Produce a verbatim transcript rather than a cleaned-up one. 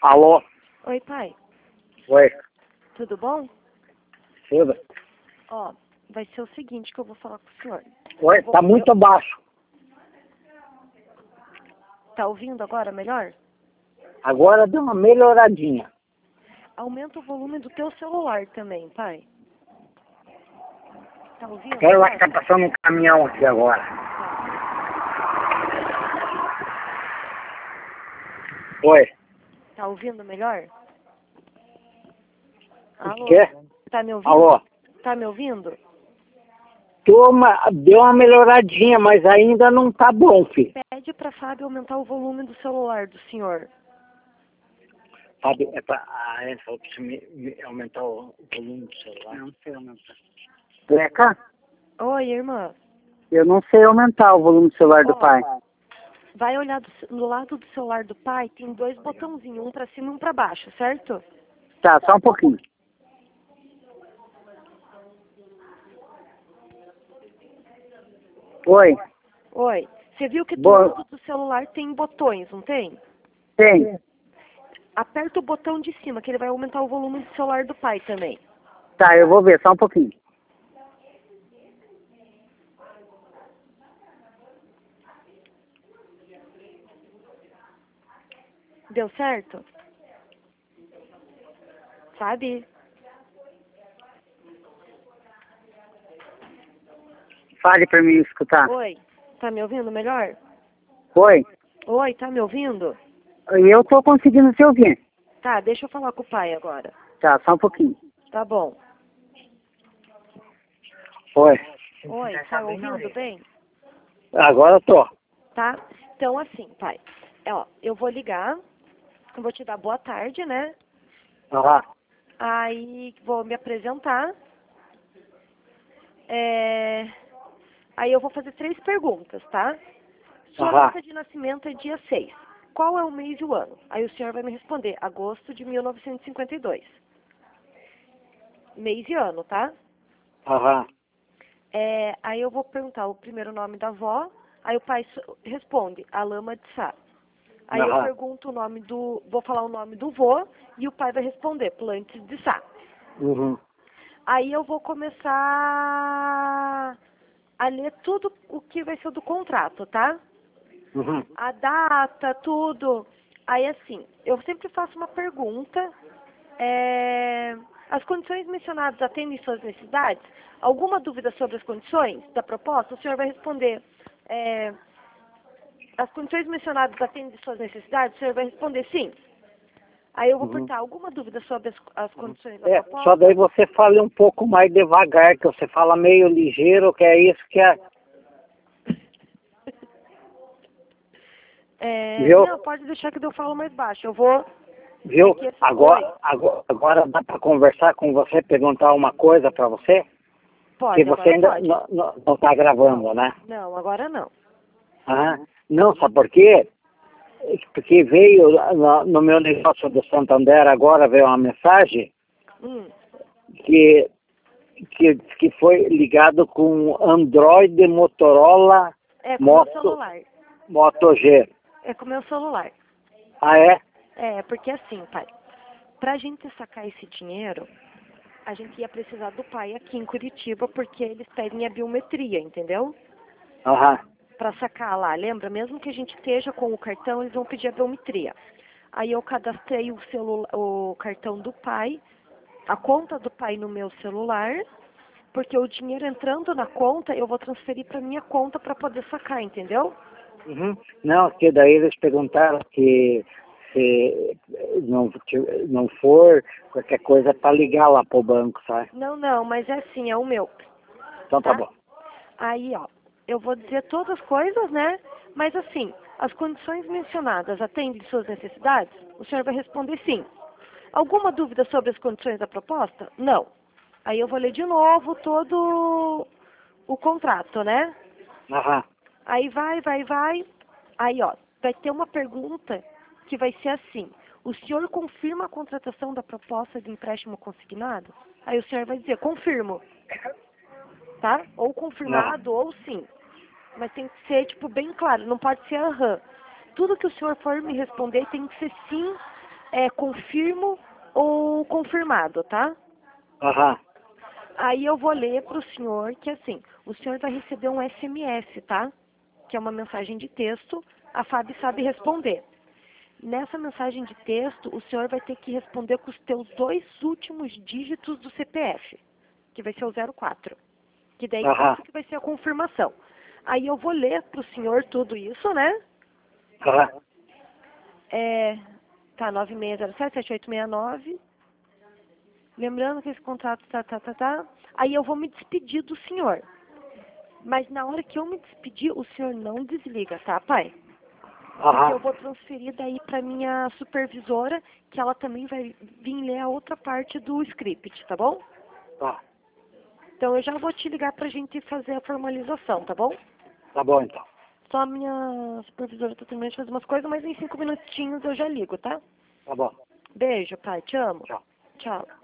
Alô? Oi, pai. Oi. Tudo bom? Tudo? Ó, vai ser o seguinte que eu vou falar com o senhor. Oi, Vou- tá muito eu- baixo. Tá ouvindo agora melhor? Agora deu uma melhoradinha. Aumenta o volume do teu celular também, pai. Tá ouvindo Eu acho que agora? tá passando um caminhão aqui agora. Oi. Tá ouvindo melhor? Alô? O quê? Tá me ouvindo? Alô? Tá me ouvindo? Toma, deu uma melhoradinha, mas ainda não tá bom, filho. Pede pra Fábio aumentar o volume do celular do senhor. Sabe, é pra, a Ana falou pra você me, me aumentar o volume do celular. Não sei aumentar. Leca, Oi, irmã. eu não sei aumentar o volume do celular do Ó, pai. Vai olhar do, ce- do lado do celular do pai, tem dois botãozinhos, um pra cima e um pra baixo, certo? Tá, só um pouquinho. Oi, Oi. Você viu que do Boa. lado do celular tem botões, não tem? tem. Aperta o botão de cima, que ele vai aumentar o volume do celular do pai também. Tá, eu vou ver, só um pouquinho. Deu certo? Sabe? Fale pra mim escutar. Oi. Tá me ouvindo melhor? Oi, Oi, tá me ouvindo? eu tô conseguindo te ouvir. Tá, deixa eu falar com o pai agora. Tá, só um pouquinho. Tá bom. Oi. Oi, tá ouvindo bem? Agora eu tô. Tá? Então assim, pai. É, ó, eu vou ligar, eu vou te dar boa tarde, né? Aham. Aí vou me apresentar. É... Aí eu vou fazer três perguntas, tá? Sua Aham. data de nascimento é dia seis. Qual é o mês e o ano? Aí o senhor vai me responder, agosto de mil novecentos e cinquenta e dois. Mês e ano, tá? Aham. É, aí eu vou perguntar o primeiro nome da avó, aí o pai so- responde, a lama de Sá. Aí eu Aham. pergunto o nome do, vou falar o nome do vô e o pai vai responder, Plantes de Sá. Uhum. Aí eu vou começar a ler tudo o que vai ser do contrato, tá? Uhum. A data, tudo. Aí assim, eu sempre faço uma pergunta. É, as condições mencionadas atendem suas necessidades? Alguma dúvida sobre as condições da proposta? O senhor vai responder. É, as condições mencionadas atendem suas necessidades? O senhor vai responder sim. Aí eu vou Uhum. perguntar, alguma dúvida sobre as, as condições da É, proposta? só daí você fala um pouco mais devagar, que você fala meio ligeiro, que é isso que é. É, Viu? não, pode deixar que eu falo mais baixo. Eu vou... Viu? É que esse- Oi. Agora, agora, agora dá pra conversar com você, perguntar uma coisa pra você? Pode, Que você agora ainda pode. não, não, não tá gravando, né? Não, agora não. Aham. Não, sabe por quê? Porque veio no, no meu negócio do Santander, agora veio uma mensagem Hum, que, que, que foi ligado com Android Motorola é com o meu Moto, celular. Moto G. É com o meu celular. Ah, é? É, porque assim, pai, pra gente sacar esse dinheiro, a gente ia precisar do pai aqui em Curitiba, porque eles pedem a biometria, entendeu? Aham. Pra sacar lá, lembra? Mesmo que a gente esteja com o cartão, eles vão pedir a biometria. Aí eu cadastrei o, celu o cartão do pai, a conta do pai no meu celular, porque o dinheiro entrando na conta, eu vou transferir pra minha conta pra poder sacar, entendeu? Uhum. Não, que daí eles perguntaram que se não, ti- não for, qualquer coisa para ligar lá pro banco, sabe? Não, não, mas é assim, é o meu. Então tá Tá? bom. Aí, ó, eu vou dizer todas as coisas, né? Mas assim, as condições mencionadas atendem suas necessidades? O senhor vai responder sim. Alguma dúvida sobre as condições da proposta? Não. Aí eu vou ler de novo todo o contrato, né? Aham. Aí vai, vai, vai. Aí, ó, vai ter uma pergunta que vai ser assim. O senhor confirma a contratação da proposta de empréstimo consignado? Aí o senhor vai dizer, confirmo. Tá? Ou confirmado, ou sim. Mas tem que ser, tipo, bem claro, não pode ser aham. Tudo que o senhor for me responder tem que ser sim é confirmo ou confirmado, tá? Aham. Aí eu vou ler para o senhor que assim, o senhor vai receber um S M S, tá? Que é uma mensagem de texto, a Fábio sabe responder. Nessa mensagem de texto, o senhor vai ter que responder com os teus dois últimos dígitos do C P F, que vai ser o zero quatro. Que daí Aham. isso que vai ser a confirmação. Aí eu vou ler para o senhor tudo isso, né? Aham. É, tá, nove seis zero sete, sete oito seis nove. Lembrando que esse contrato tá, tá, tá, tá. Aí eu vou me despedir do senhor. Mas na hora que eu me despedir, o senhor não desliga, tá, pai? Porque eu Aham. vou transferir daí pra minha supervisora, que ela também vai vir ler a outra parte do script, tá bom? Tá. Então eu já vou te ligar pra gente fazer a formalização, tá bom? Tá bom, então. Só a minha supervisora tá terminando de fazer umas coisas, mas em cinco minutinhos eu já ligo, tá? Tá bom. Beijo, pai. Te amo. Tchau. Tchau.